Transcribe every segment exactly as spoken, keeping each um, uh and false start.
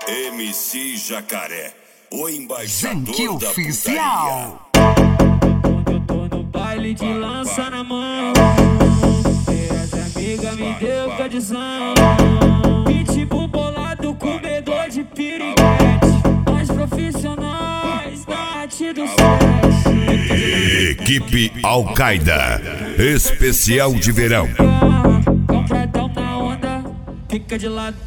M C Jacaré, o embaixador Zanquil da Oficial. Quando eu tô no baile de lança na mão, essa amiga me deu tradição. Pitbull bolado, comedor de piriguete, nós profissionais da arte do sexo. Equipe Al-Qaeda, especial de verão. Compradão na onda, fica de lado.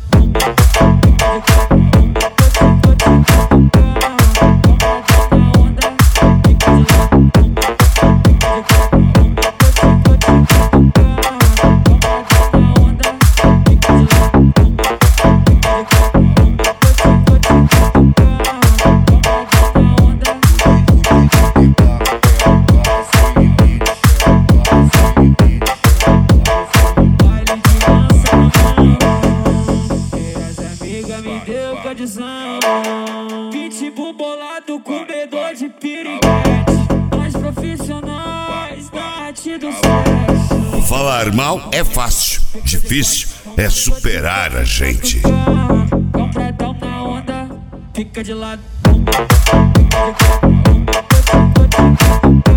Me deu condição. Pitbull bolado, comedor de piriguete, nós profissionais da arte do sexo. Falar mal é fácil, difícil é superar a gente. Compradão na onda, fica de lado.